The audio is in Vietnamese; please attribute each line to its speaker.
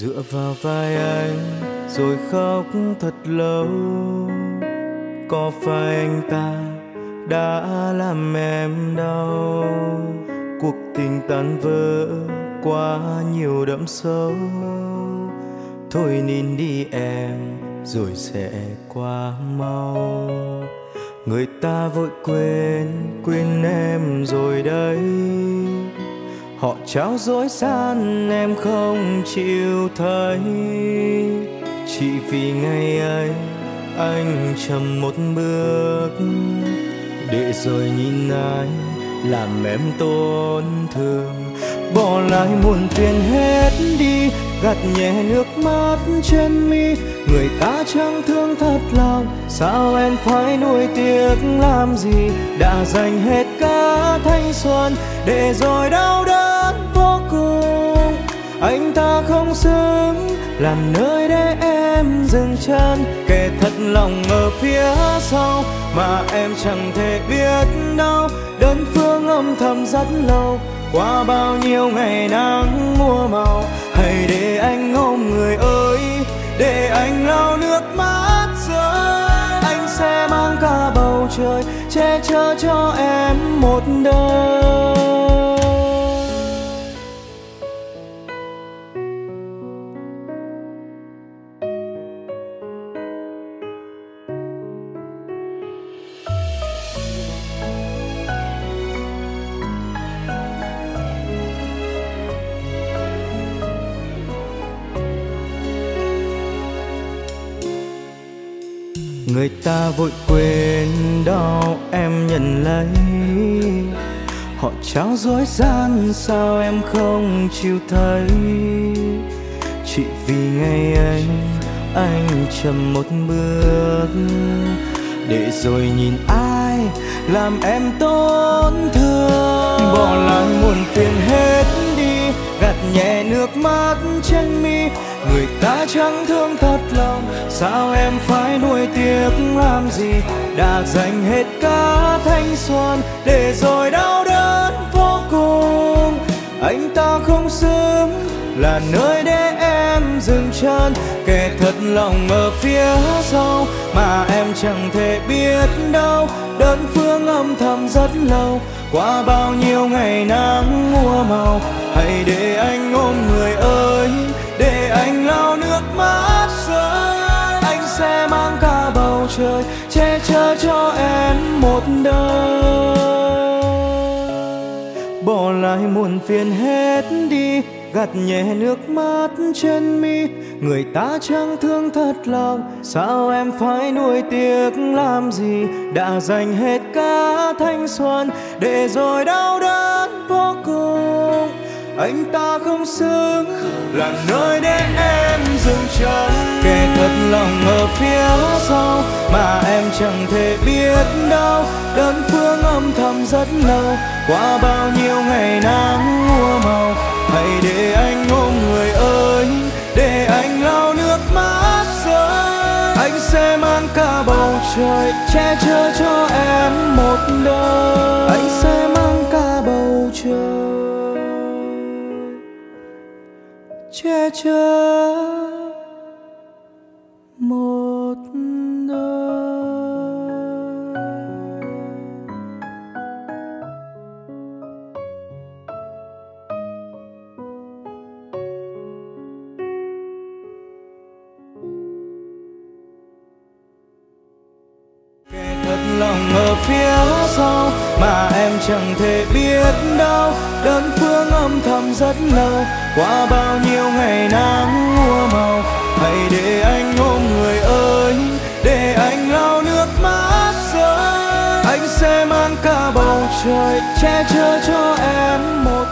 Speaker 1: dựa vào vai anh rồi khóc thật lâu. Có phải anh ta đã làm em đau? Cuộc tình tan vỡ quá nhiều đẫm sâu. Thôi nín đi em rồi sẽ qua mau. Người ta vội quên em rồi đấy. Họ trao dối gian em không chịu thấy. Chỉ vì ngày ấy anh chậm một bước, để rồi nhìn anh làm em tổn thương. Bỏ lại muộn phiền hết đi, gạt nhẹ nước mắt trên mi. Người ta chẳng thương thật lòng, sao em phải nuối tiếc làm gì? Đã dành hết cả thanh xuân để rồi đau đớn vô cùng. Anh ta không xứng làm nơi để em dừng chân. Kẻ thật lòng ở phía sau mà em chẳng thể biết đâu. Đơn phương âm thầm rất lâu, qua bao nhiêu ngày nắng mua màu. Hãy để anh ôm người ơi, để anh lau nước mắt rơi. Anh sẽ mang cả bầu trời che chở cho em một đời. Người ta vội quên đau em nhận lấy. Họ trao dối gian sao em không chịu thấy. Chỉ vì ngày ấy anh chậm một bước, để rồi nhìn ai làm em tổn thương. Bỏ lại muộn phiền hết đi, gạt nhẹ nước mắt trên mi. Người ta chẳng thương thật lòng, sao em phải nuối tiếc làm gì? Đã dành hết cả thanh xuân để rồi đau đớn vô cùng. Anh ta không xứng là nơi để em dừng chân. Kẻ thật lòng ở phía sau mà em chẳng thể biết đâu. Đơn phương âm thầm rất lâu, qua bao nhiêu ngày nắng mua màu. Hãy để anh ôm người ơi, để anh lau nước mắt rơi. Anh sẽ mang cả bầu trời che chở cho em một đời. Bỏ lại muộn phiền hết đi, gạt nhẹ nước mắt trên mi. Người ta chẳng thương thật lòng, sao em phải nuối tiếc làm gì? Đã dành hết cả thanh xuân để rồi đau đớn vô cùng. Anh ta không xứng là nơi để em dừng chân. Kẻ thật lòng ở phía sau mà em chẳng thể biết đâu. Đơn phương âm thầm rất lâu, qua bao nhiêu ngày nắng mua màu. Hãy để anh ôm người ơi, để anh lau nước mắt rơi. Anh sẽ mang cả bầu trời che chở cho em một đời. Anh sẽ mang cả bầu trời che chở một đời. Kẻ thật lòng ở phía sau mà em chẳng thể biết đâu. Đơn phương âm thầm rất lâu, qua bao nhiêu ngày nắng mua màu. Hãy để anh ôm người ơi, để anh lau nước mắt rơi. Anh sẽ mang cả bầu trời che chở cho em một